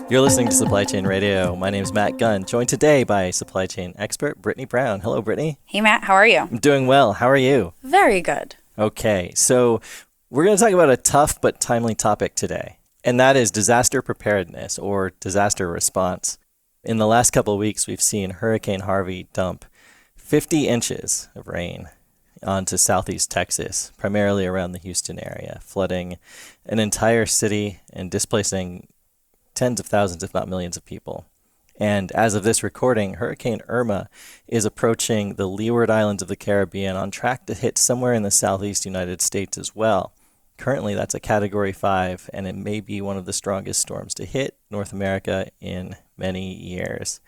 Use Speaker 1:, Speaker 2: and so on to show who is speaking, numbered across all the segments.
Speaker 1: You're listening to Supply Chain Radio. My name is Matt Gunn, joined today by supply chain expert Brittany Brown. Hello, Brittany.
Speaker 2: Hey, Matt. How are you?
Speaker 1: I'm doing well. How are you?
Speaker 2: Very good.
Speaker 1: Okay, so we're going to talk about a tough but timely topic today, and that is disaster preparedness or disaster response. In the last couple of weeks, we've seen Hurricane Harvey dump 50 inches of rain onto southeast Texas, primarily around the Houston area, flooding an entire city and displacing tens of thousands, if not millions of people. And as of this recording, Hurricane Irma is approaching the Leeward Islands of the Caribbean, on track to hit somewhere in the southeast United States as well. Currently, that's a Category 5, and it may be one of the strongest storms to hit North America in many years.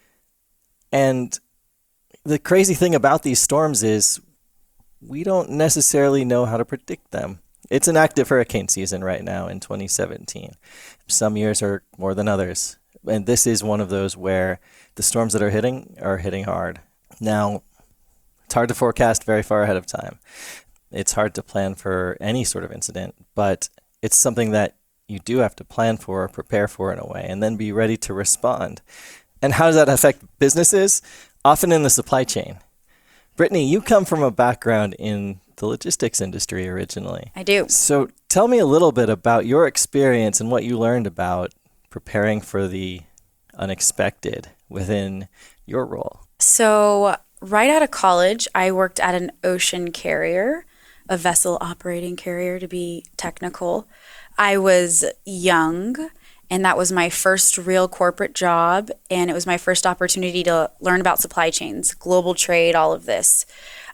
Speaker 1: And the crazy thing about these storms is we don't necessarily know how to predict them. It's an active hurricane season right now in 2017. Some years are more than others. And this is one of those where the storms that are hitting hard. Now, it's hard to forecast very far ahead of time. It's hard to plan for any sort of incident, but it's something that you do have to plan for, prepare for in a way, and then be ready to respond. And how does that affect businesses? Often in the supply chain. Brittany, you come from a background in the logistics industry originally.
Speaker 2: I do.
Speaker 1: So tell me a little bit about your experience and what you learned about preparing for the unexpected within your role.
Speaker 2: So right out of college, I worked at an ocean carrier, a vessel operating carrier to be technical. I was young, and that was my first real corporate job, and it was my first opportunity to learn about supply chains, global trade, all of this.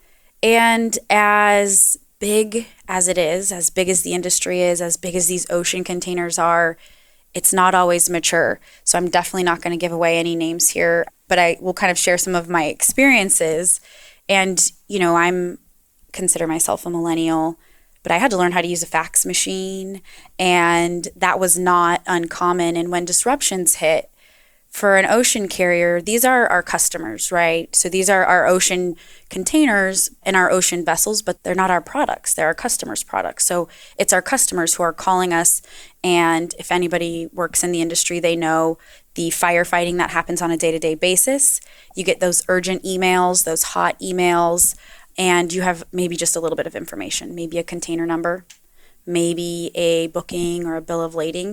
Speaker 2: And as big as it is, as big as the industry is, as big as these ocean containers are, it's not always mature. So I'm definitely not going to give away any names here, but I will kind of share some of my experiences. And, I'm consider myself a millennial, but I had to learn how to use a fax machine, and that was not uncommon. And when disruptions hit, for an ocean carrier, these are our customers, right? So these are our ocean containers and our ocean vessels, but they're not our products. They're our customers' products. So it's our customers who are calling us. And if anybody works in the industry, they know the firefighting that happens on a day-to-day basis. You get those urgent emails, those hot emails, and you have maybe just a little bit of information, maybe a container number, maybe a booking or a bill of lading.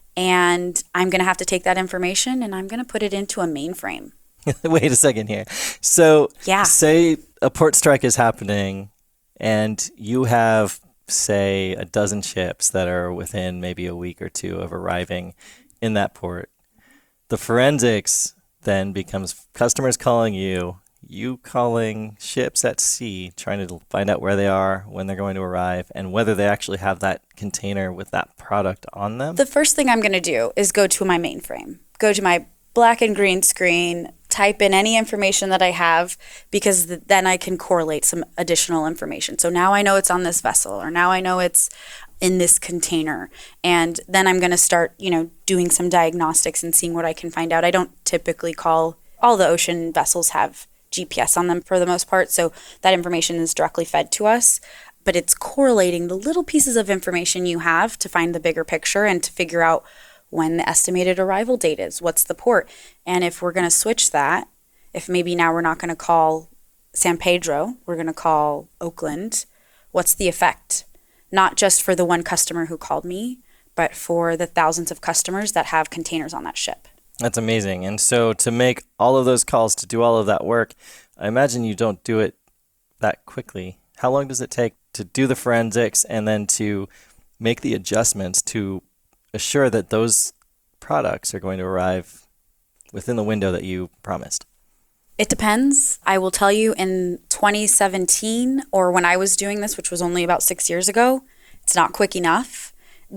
Speaker 2: And I'm going to have to take that information and I'm going to put it into a mainframe.
Speaker 1: Wait a second here. So
Speaker 2: Yeah.
Speaker 1: Say a port strike is happening and you have, say, a dozen ships that are within maybe a week or two of arriving in that port. The forensics then becomes customers calling you calling ships at sea, trying to find out where they are, when they're going to arrive, and whether they actually have that container with that product on them.
Speaker 2: The first thing I'm going to do is go to my mainframe, go to my black and green screen, type in any information that I have, because then I can correlate some additional information. So now I know it's on this vessel, or now I know it's in this container. And then I'm going to start, doing some diagnostics and seeing what I can find out. I don't typically call, all the ocean vessels have GPS on them for the most part, so that information is directly fed to us, but it's correlating the little pieces of information you have to find the bigger picture and to figure out when the estimated arrival date is, what's the port. And if we're going to switch that, if maybe now we're not going to call San Pedro, we're going to call Oakland, what's the effect? Not just for the one customer who called me, but for the thousands of customers that have containers on that ship.
Speaker 1: That's amazing. And so to make all of those calls, to do all of that work, I imagine you don't do it that quickly. How long does it take to do the forensics and then to make the adjustments to assure that those products are going to arrive within the window that you promised?
Speaker 2: It depends. I will tell you, in 2017, or when I was doing this, which was only about 6 years ago, it's not quick enough.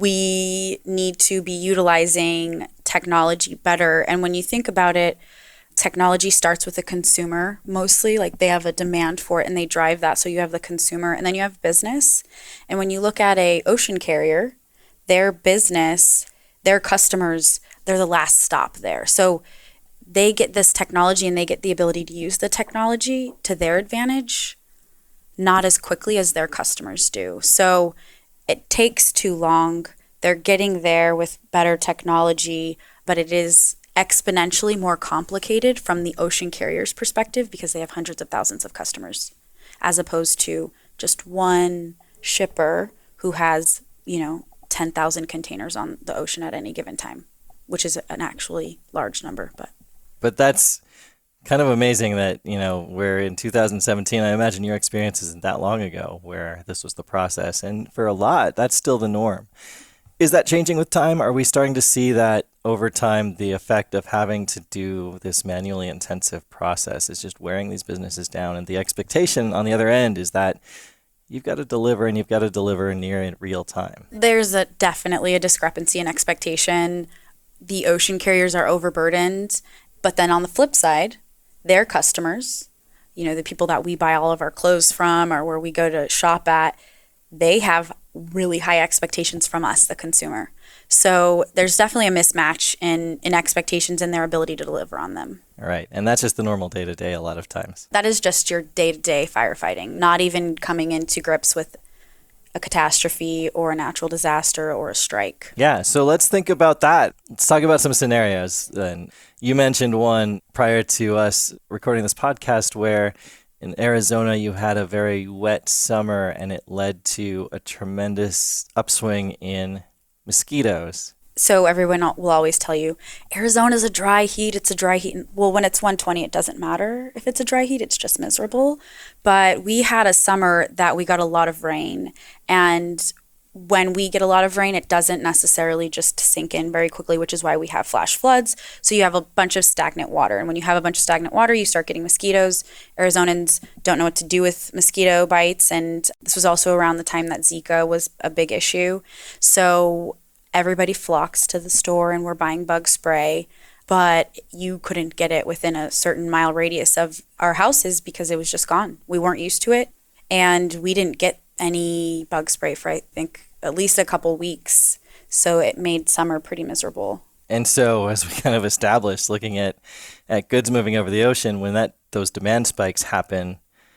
Speaker 2: We need to be utilizing technology better. And when you think about it, technology starts with the consumer mostly. Like, they have a demand for it and they drive that. So you have the consumer and then you have business. And when you look at a ocean carrier, their business, their customers, they're the last stop there. So they get this technology and they get the ability to use the technology to their advantage, not as quickly as their customers do. So it takes too long They're getting there with better technology, but it is exponentially more complicated from the ocean carrier's perspective because they have hundreds of thousands of customers, as opposed to just one shipper who has, 10,000 containers on the ocean at any given time, which is an actually large number.
Speaker 1: But that's kind of amazing that, we're in 2017. I imagine your experience isn't that long ago where this was the process. And for a lot, that's still the norm. Is that changing with time? Are we starting to see that over time, the effect of having to do this manually intensive process is just wearing these businesses down? And the expectation on the other end is that you've got to deliver, and you've got to deliver near in real time.
Speaker 2: There's definitely a discrepancy in expectation. The ocean carriers are overburdened, but then on the flip side, their customers, the people that we buy all of our clothes from or where we go to shop at, they have really high expectations from us, the consumer. So there's definitely a mismatch in expectations and their ability to deliver on them.
Speaker 1: All right. And that's just the normal day-to-day a lot of times.
Speaker 2: That is just your day-to-day firefighting, not even coming into grips with a catastrophe or a natural disaster or a strike.
Speaker 1: Yeah, so let's think about that. Let's talk about some scenarios then. You mentioned one prior to us recording this podcast where in Arizona you had a very wet summer and it led to a tremendous upswing in mosquitoes.
Speaker 2: So everyone will always tell you, Arizona's a dry heat, it's a dry heat. Well, when it's 120, it doesn't matter if it's a dry heat, it's just miserable. But we had a summer that we got a lot of rain. And when we get a lot of rain, it doesn't necessarily just sink in very quickly, which is why we have flash floods. So you have a bunch of stagnant water. And when you have a bunch of stagnant water, you start getting mosquitoes. Arizonans don't know what to do with mosquito bites. And this was also around the time that Zika was a big issue. So everybody flocks to the store and we're buying bug spray, but you couldn't get it within a certain mile radius of our houses because it was just gone. We weren't used to it, and we didn't get any bug spray for, I think, at least a couple weeks. So it made summer pretty miserable.
Speaker 1: And so as we kind of established, looking at goods moving over the ocean, when those demand spikes happen,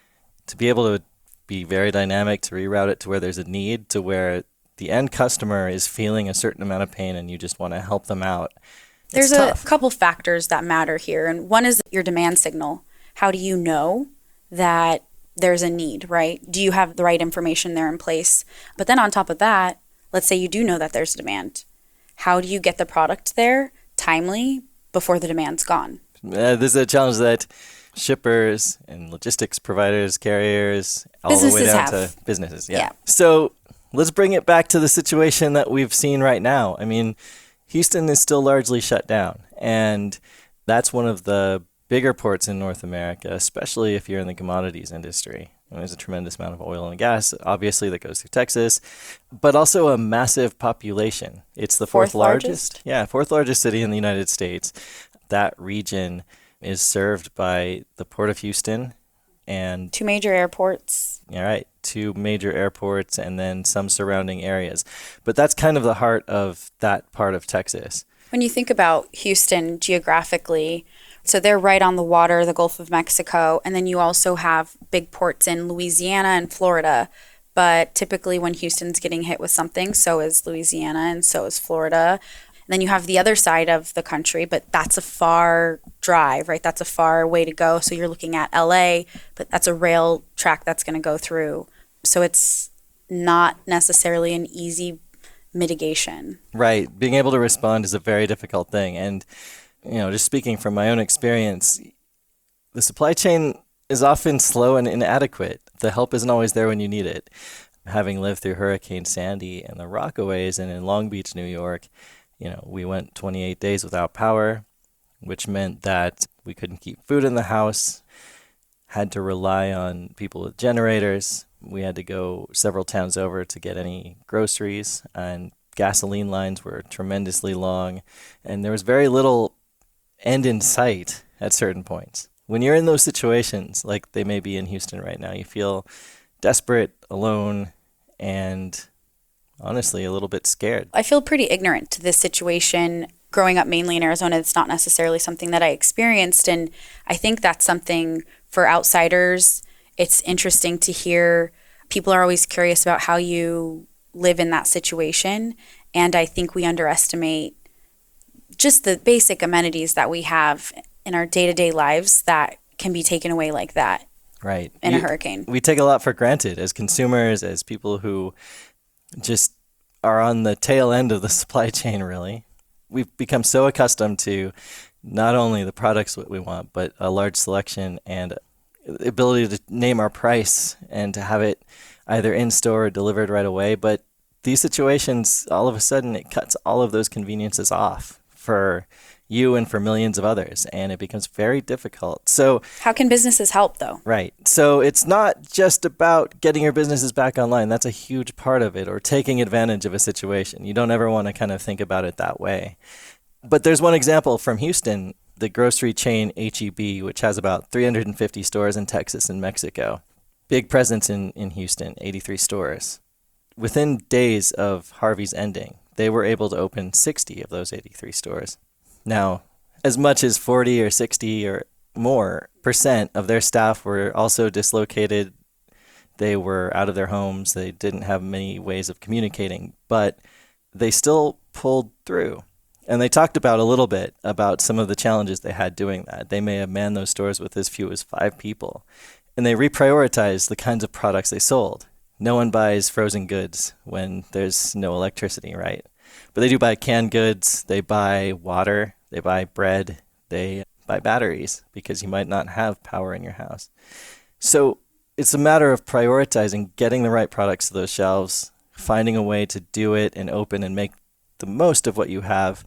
Speaker 1: to be able to be very dynamic, to reroute it to where there's a need, to where the end customer is feeling a certain amount of pain and you just want to help them out.
Speaker 2: There's a couple factors that matter here. And one is your demand signal. How do you know that there's a need, right? Do you have the right information there in place? But then on top of that, let's say you do know that there's demand. How do you get the product there timely before the demand's gone?
Speaker 1: This is a challenge that shippers and logistics providers, carriers, all the way down to businesses. Yeah. So let's bring it back to the situation that we've seen right now. I mean, Houston is still largely shut down, and that's one of the bigger ports in North America, especially if you're in the commodities industry. And there's a tremendous amount of oil and gas, obviously, that goes through Texas, but also a massive population. It's the fourth largest? Yeah, fourth largest city in the United States. That region is served by the Port of Houston and
Speaker 2: 2 major airports.
Speaker 1: All right, 2 major airports and then some surrounding areas. But that's kind of the heart of that part of Texas.
Speaker 2: When you think about Houston geographically, so they're right on the water, the Gulf of Mexico, and then you also have big ports in Louisiana and Florida. But typically when Houston's getting hit with something, so is Louisiana and so is Florida. And then you have the other side of the country, but that's a far drive, right? That's a far way to go. So you're looking at LA, but that's a rail track that's going to go through. So it's not necessarily an easy mitigation.
Speaker 1: Right. Being able to respond is a very difficult thing. And, just speaking from my own experience, the supply chain is often slow and inadequate. The help isn't always there when you need it. Having lived through Hurricane Sandy and the Rockaways and in Long Beach, New York, we went 28 days without power, which meant that we couldn't keep food in the house, had to rely on people with generators. We had to go several towns over to get any groceries, and gasoline lines were tremendously long, and there was very little end in sight at certain points. When you're in those situations, like they may be in Houston right now, you feel desperate, alone, and honestly a little bit scared.
Speaker 2: I feel pretty ignorant to this situation. Growing up mainly in Arizona, it's not necessarily something that I experienced, and I think that's something for outsiders. It's interesting to hear. People are always curious about how you live in that situation, And I think we underestimate just the basic amenities that we have in our day-to-day lives that can be taken away like that
Speaker 1: Right.
Speaker 2: in a hurricane.
Speaker 1: We take a lot for granted as consumers, as people who just are on the tail end of the supply chain, really. We've become so accustomed to not only the products that we want, but a large selection and the ability to name our price and to have it either in store or delivered right away. But these situations, all of a sudden, it cuts all of those conveniences off for you and for millions of others, and it becomes very difficult. So
Speaker 2: how can businesses help, though?
Speaker 1: right. So it's not just about getting your businesses back online. That's a huge part of it, or taking advantage of a situation. You don't ever want to kind of think about it that way. But there's one example from Houston, the grocery chain H-E-B, which has about 350 stores in Texas and Mexico. Big presence in Houston, 83 stores. Within days of Harvey's ending, they were able to open 60 of those 83 stores. Now, as much as 40 or 60 or more % of their staff were also dislocated. They were out of their homes. They didn't have many ways of communicating, but they still pulled through. And they talked about a little bit about some of the challenges they had doing that. They may have manned those stores with as few as 5 people. And they reprioritized the kinds of products they sold. No one buys frozen goods when there's no electricity, right? But they do buy canned goods, they buy water, they buy bread, they buy batteries because you might not have power in your house. So it's a matter of prioritizing, getting the right products to those shelves, finding a way to do it and open and make the most of what you have,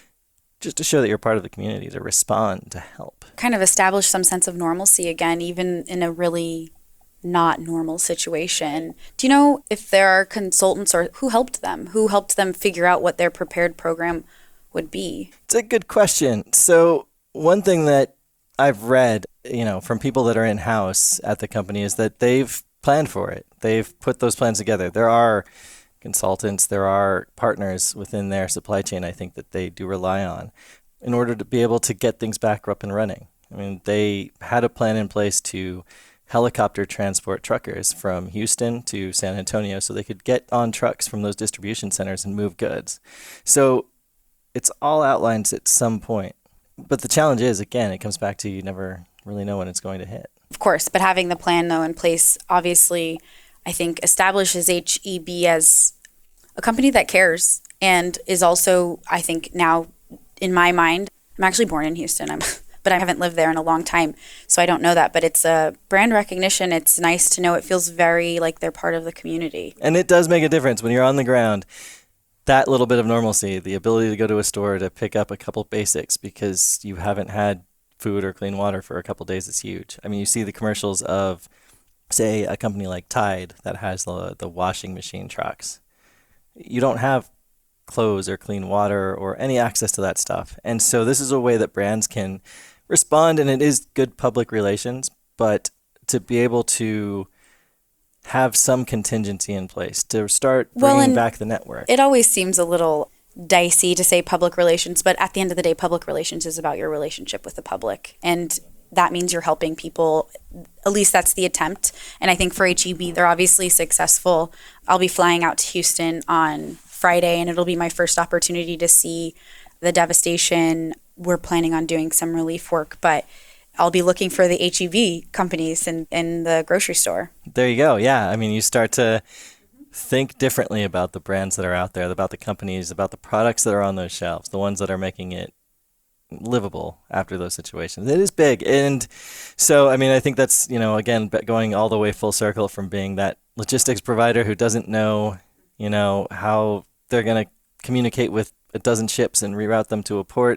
Speaker 1: just to show that you're part of the community, to respond, to help.
Speaker 2: Kind of establish some sense of normalcy again, even in a really not normal situation. Do you know if there are consultants or who helped them figure out what their prepared program would be?
Speaker 1: It's a good question. So one thing that I've read, from people that are in-house at the company is that they've planned for it. They've put those plans together. There are consultants, there are partners within their supply chain, I think, that they do rely on in order to be able to get things back up and running. I mean, they had a plan in place to helicopter transport truckers from Houston to San Antonio so they could get on trucks from those distribution centers and move goods. So it's all outlined at some point. But the challenge is, again, it comes back to you never really know when it's going to hit.
Speaker 2: Of course, but having the plan, though, in place, obviously, I think establishes H-E-B as a company that cares and is also, I think now, in my mind, I'm actually born in Houston, but I haven't lived there in a long time, so I don't know that. But it's a brand recognition. It's nice to know. It feels very like they're part of the community.
Speaker 1: And it does make a difference when you're on the ground. That little bit of normalcy, the ability to go to a store to pick up a couple basics because you haven't had food or clean water for a couple days is huge. I mean, you see the commercials of, say, a company like Tide that has the washing machine trucks. You don't have clothes or clean water or any access to that stuff. And so this is a way that brands can respond, and it is good public relations, but to be able to have some contingency in place to start bringing back the network.
Speaker 2: It always seems a little dicey to say public relations, but at the end of the day, public relations is about your relationship with the public. And that means you're helping people. At least that's the attempt. And I think for H-E-B, they're obviously successful. I'll be flying out to Houston on Friday, and it'll be my first opportunity to see the devastation. We're planning on doing some relief work, but I'll be looking for the H-E-B companies in the grocery store.
Speaker 1: There you go. Yeah. I mean, you start to think differently about the brands that are out there, about the companies, about the products that are on those shelves, the ones that are making it livable after those situations. It is big. And so, I mean, I think that's, again, going all the way full circle from being that logistics provider who doesn't know, how they're going to communicate with a dozen ships and reroute them to a port,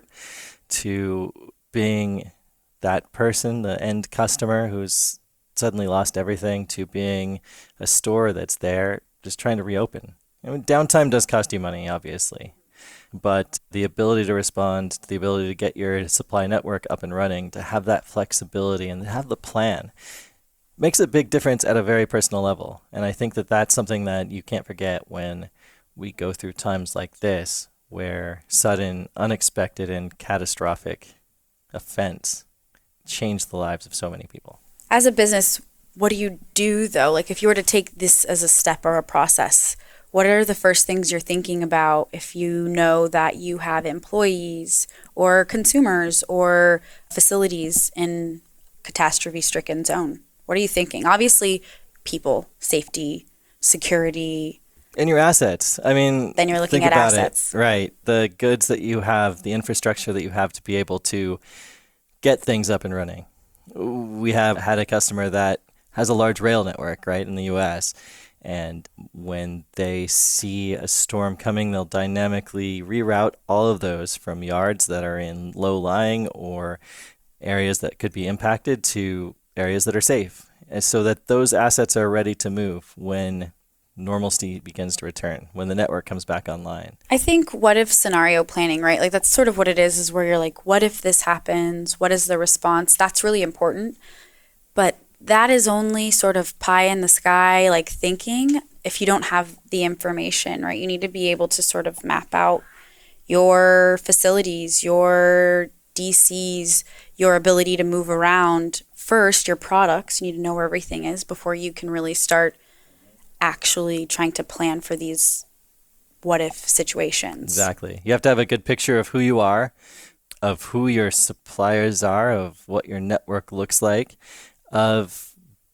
Speaker 1: to being that person, the end customer who's suddenly lost everything, to being a store that's there just trying to reopen. I mean, downtime does cost you money, obviously, but the ability to respond, the ability to get your supply network up and running, to have that flexibility and to have the plan makes a big difference at a very personal level. And I think that that's something that you can't forget when we go through times like this, where sudden, unexpected, and catastrophic events change the lives of so many people.
Speaker 2: As a business, what do you do, though? Like, if you were to take this as a step or a process, what are the first things you're thinking about if you know that you have employees or consumers or facilities in catastrophe-stricken zone? What are you thinking? Obviously, people, safety, security.
Speaker 1: And your assets. I mean,
Speaker 2: Then you're looking
Speaker 1: think
Speaker 2: at
Speaker 1: about
Speaker 2: assets.
Speaker 1: it, right? The goods that you have, the infrastructure that you have to be able to get things up and running. We have had a customer that has a large rail network, right, in the U.S., and when they see a storm coming, they'll dynamically reroute all of those from yards that are in low-lying or areas that could be impacted to areas that are safe, and so that those assets are ready to move when normalcy begins to return, when the network comes back online.
Speaker 2: I think what if scenario planning, right? Like that's sort of what it is where you're like, what if this happens? What is the response? That's really important. But that is only sort of pie in the sky, like thinking if you don't have the information, right? You need to be able to sort of map out your facilities, your DCs, your ability to move around. First, your products, you need to know where everything is before you can really start actually trying to plan for these what if situations.
Speaker 1: Exactly. You have to have a good picture of who you are, of who your suppliers are, of what your network looks like, of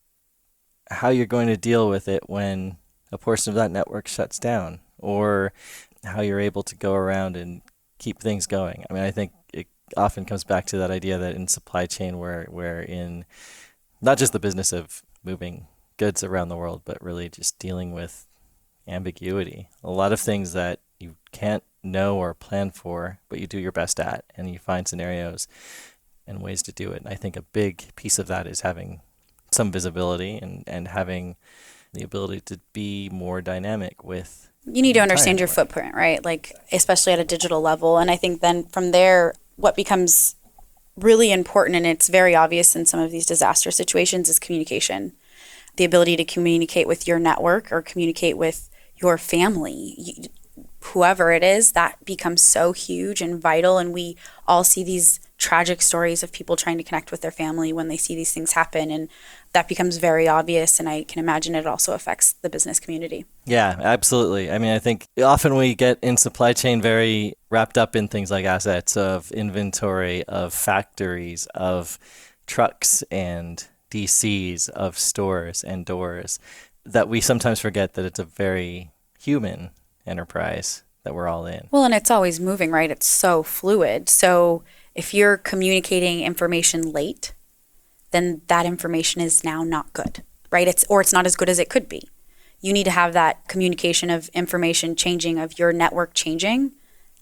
Speaker 1: how you're going to deal with it when a portion of that network shuts down, or how you're able to go around and keep things going. I mean, I think it often comes back to that idea that in supply chain, we're in not just the business of moving goods around the world, but really just dealing with ambiguity. A lot of things that you can't know or plan for, but you do your best at, and you find scenarios and ways to do it. And I think a big piece of that is having some visibility and having the ability to be more dynamic with.
Speaker 2: You need to understand your footprint, right? Like, especially at a digital level. And I think then from there, what becomes really important, and it's very obvious in some of these disaster situations, is communication. The ability to communicate with your network or communicate with your family, whoever it is, that becomes so huge and vital. And we all see these tragic stories of people trying to connect with their family when they see these things happen. And that becomes very obvious. And I can imagine it also affects the business community.
Speaker 1: Yeah, absolutely. I mean, I think often we get in supply chain very wrapped up in things like assets, of inventory, of factories, of trucks and DCs, of stores and doors, that we sometimes forget that it's a very human enterprise that we're all in.
Speaker 2: Well, and it's always moving, right? It's so fluid. So if you're communicating information late, then that information is now not good, right? It's not as good as it could be. You need to have that communication of information changing, of your network changing,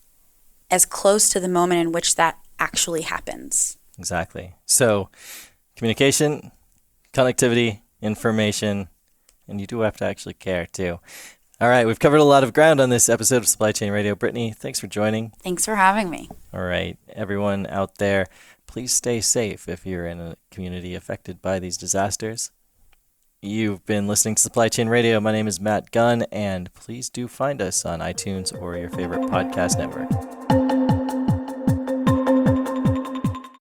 Speaker 2: as close to the moment in which that actually happens.
Speaker 1: Exactly. So communication, connectivity, information, and you do have to actually care too. All right, we've covered a lot of ground on this episode of Supply Chain Radio. Brittany, thanks for joining.
Speaker 2: Thanks for having me.
Speaker 1: All right, everyone out there, please stay safe if you're in a community affected by these disasters. You've been listening to Supply Chain Radio. My name is Matt Gunn, and please do find us on iTunes or your favorite podcast network.